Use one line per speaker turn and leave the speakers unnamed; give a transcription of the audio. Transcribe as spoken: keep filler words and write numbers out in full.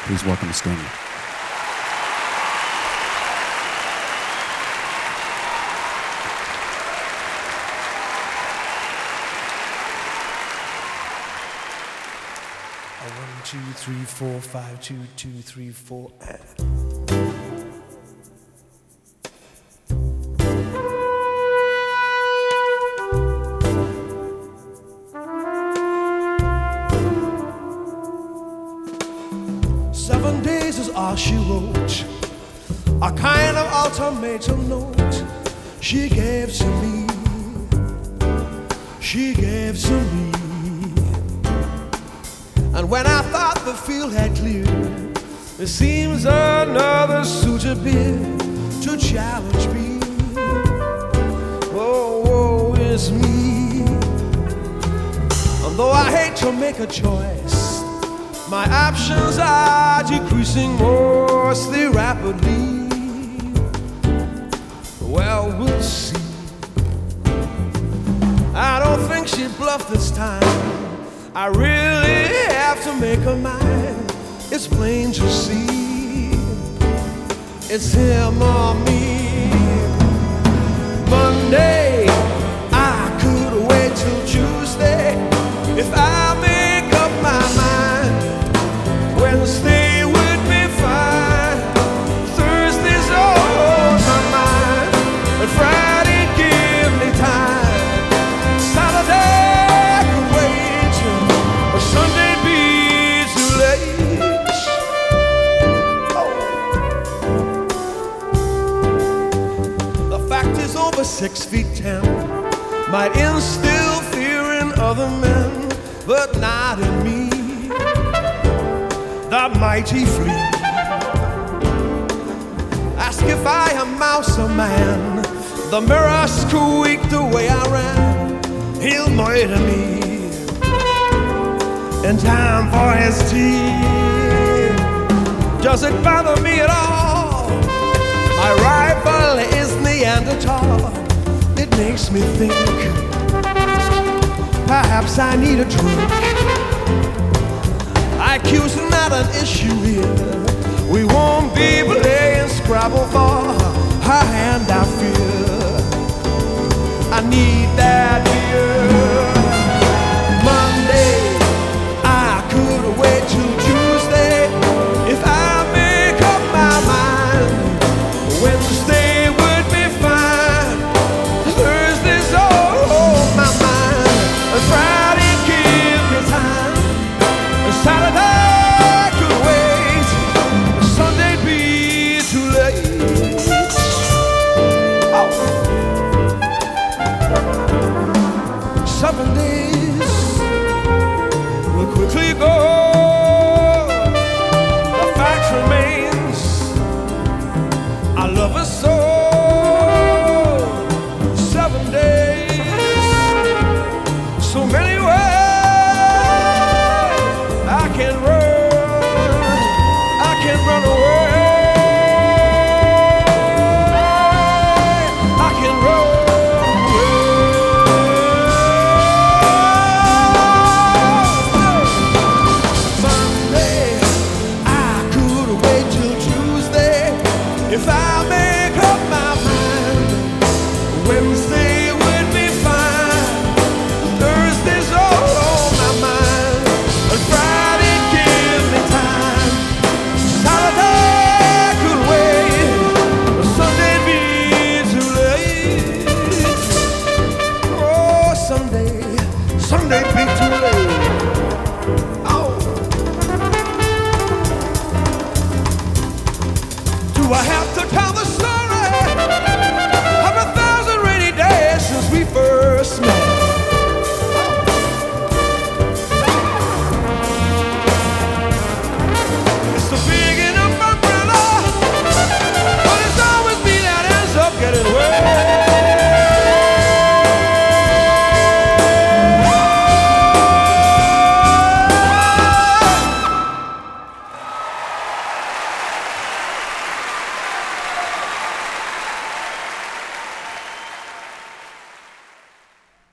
Please welcome Sting.
One, two, three, four, five, two, two, three, four. Seven days is all she wrote, a kind of ultimatum note she gave to me, she gave to me. And when I thought the field had cleared, it seems another suit appeared to challenge me. Oh, woe is me. And though I hate to make a choice, my options are decreasing mostly rapidly. Well, we'll see. I don't think she bluffed this time. I really have to make her mine. It's plain to see, it's him or me. Monday, I could wait till Tuesday if I make up my mind. Wednesday would be fine. Thursday's on my mind, and Friday give me time. Saturday Sunday be too late. Oh. The fact is over six feet ten might instill fear in other men, but not in me. The mighty flea. Ask if I am mouse or man. The mirror squeaked the way I ran. He'll murder me in time for his tea. Does it bother me at all? My rival is Neanderthal. It makes me think perhaps I need a drink. I Q's not an issue here.